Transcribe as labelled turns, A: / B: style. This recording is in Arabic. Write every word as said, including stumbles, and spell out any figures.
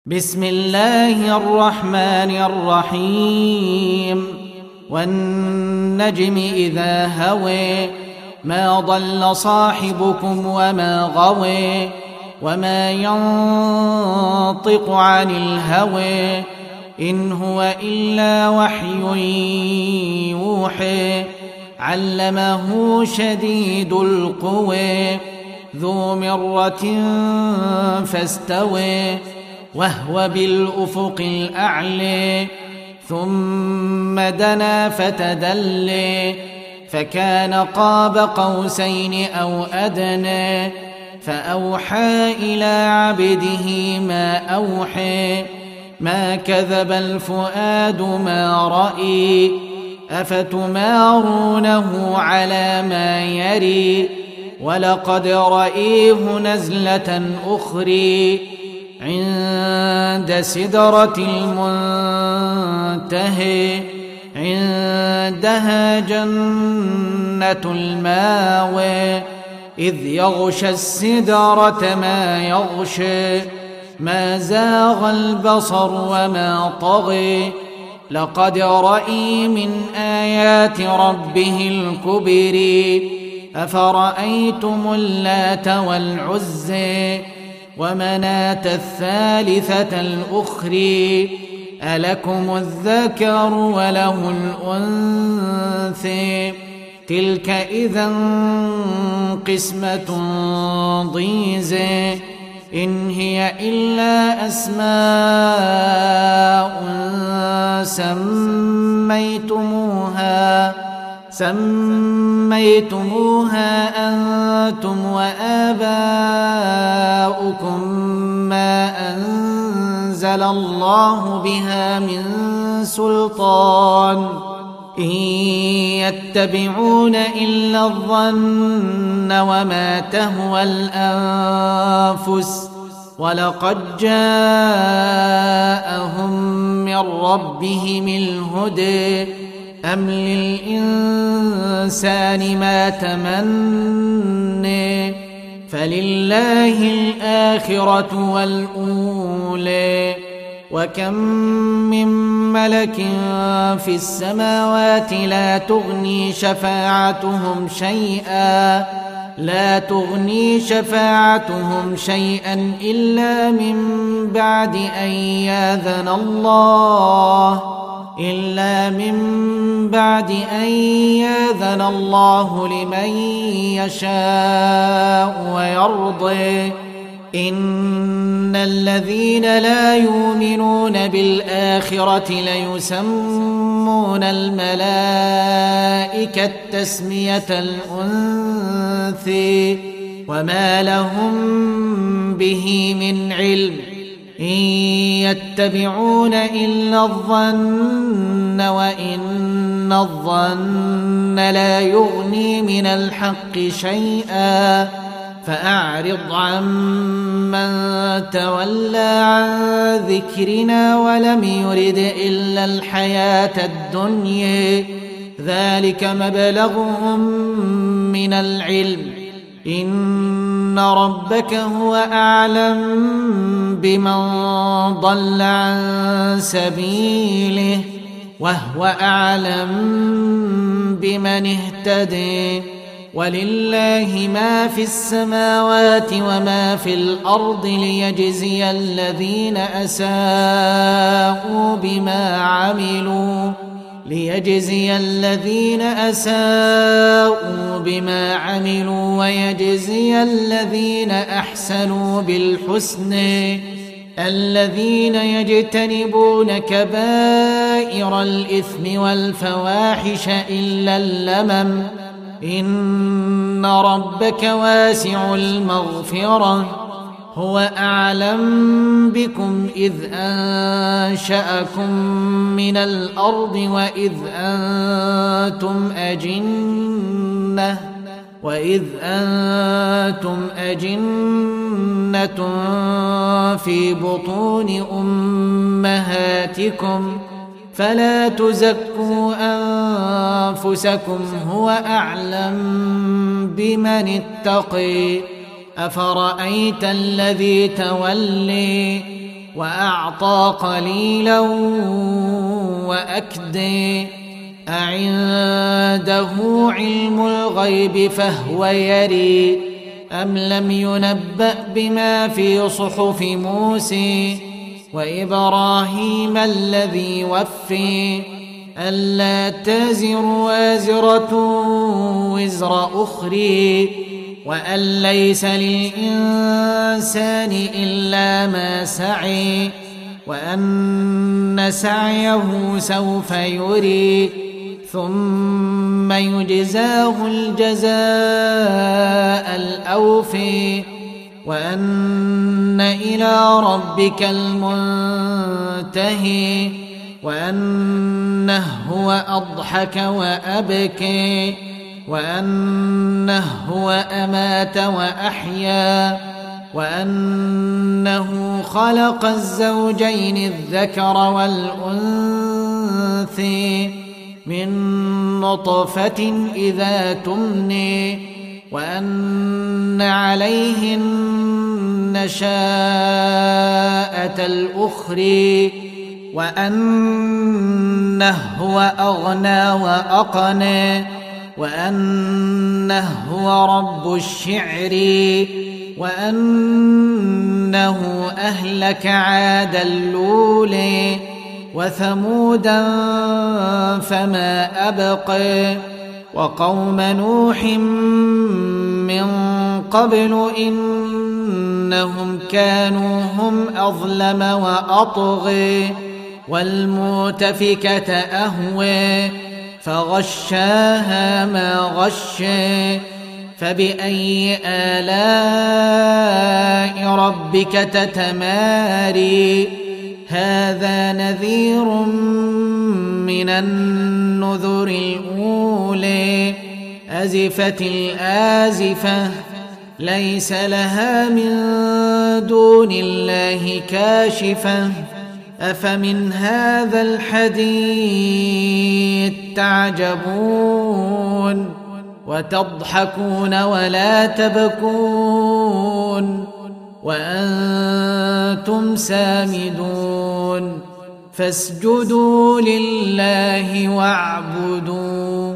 A: بسم الله الرحمن الرحيم والنجم إذا هوى ما ضل صاحبكم وما غوى وما ينطق عن الهوى إن هو إلا وحي يوحى علمه شديد القوى ذو مرة فاستوى وهو بالأفق الأعلى ثم دنا فتدلى فكان قاب قوسين أو أدنى فأوحى إلى عبده ما أوحى ما كذب الفؤاد ما رأي أفتمارونه على ما يري ولقد رأيه نزلة أخرى عند سدرة المنتهى عندها جنة الماوى إذ يغشى السدرة ما يغشى ما زاغ البصر وما طغى لقد رأى من آيات ربه الكبر أفرأيتم اللات والعزى ومناة الثالثة الأخرى ألكم الذكر وله الأنثى تلك إذا قسمة ضيزى إن هي إلا أسماء سميتموها سميتموها أنتم وآباؤكم ما أنزل الله بها من سلطان إن يتبعون إلا الظن وما تهوى الأنفس ولقد جاءهم من ربهم الهدى أم للإنسان ما تمنى فلله الآخرة والأولى وكم من ملك في السماوات لا تغني شفاعتهم شيئا لا تغني شفاعتهم شيئا إلا من بعد أن يأذن الله إلا من بعد أن يأذن الله لمن يشاء ويرضى إن الذين لا يؤمنون بالآخرة ليسمون الملائكة تسمية الأنثى وما لهم به من علم إن يتبعون إلا الظن وإن الظن لا يغني من الحق شيئا فأعرض عمن تولى عن ذكرنا ولم يرد إلا الحياة الدنيا ذلك مبلغهم من العلم إن ربك هو أعلم بمن ضل عن سبيله وهو أعلم بمن اهتدى ولله ما في السماوات وما في الأرض ليجزي الذين أساءوا بما عملوا ليجزي الذين أساءوا بما عملوا ويجزي الذين أحسنوا بالحسن الذين يجتنبون كبائر الإثم والفواحش إلا اللمم إن ربك واسع المغفرة هو أعلم بكم إذ أنشأكم من الأرض وإذ أنتم أجنة وإذ أنتم أجنة في بطون أمهاتكم فلا تزكوا أنفسكم هو أعلم بمن اتقي أفرأيت الذي تولي وأعطى قليلا وأكدي أعنده علم الغيب فهو يري أم لم ينبأ بما في صحف موسى وإبراهيم الذي وفي ألا تزر وازرة وزر أخرى وأن ليس للإنسان إلا ما سعي وأن سعيه سوف يري ثم يجزاه الجزاء الأوفي وأن إلى ربك المنتهي وأنه هو أضحك وأبكي وأنه هو أمات وأحيا وأنه خلق الزوجين الذكر والأنثى من نطفة إذا تمني وأن عليه النشاءة الأخرى وأنه هو أغنى وأقنى وأنه هو رب الشعر وأنه أهلك عاد الأولى وثمودا فما أبقى وقوم نوح من قبل إنهم كانوا هم أظلم وأطغى والمؤتفكة أهوى فغشاها ما غشى فبأي آلاء ربك تتماري هذا نذير من النذر الأولى أزفت الآزفة ليس لها من دون الله كاشفة أفمن هذا الحديث تعجبون وتضحكون ولا تبكون وأنتم سامدون فاسجدوا لله واعبدوا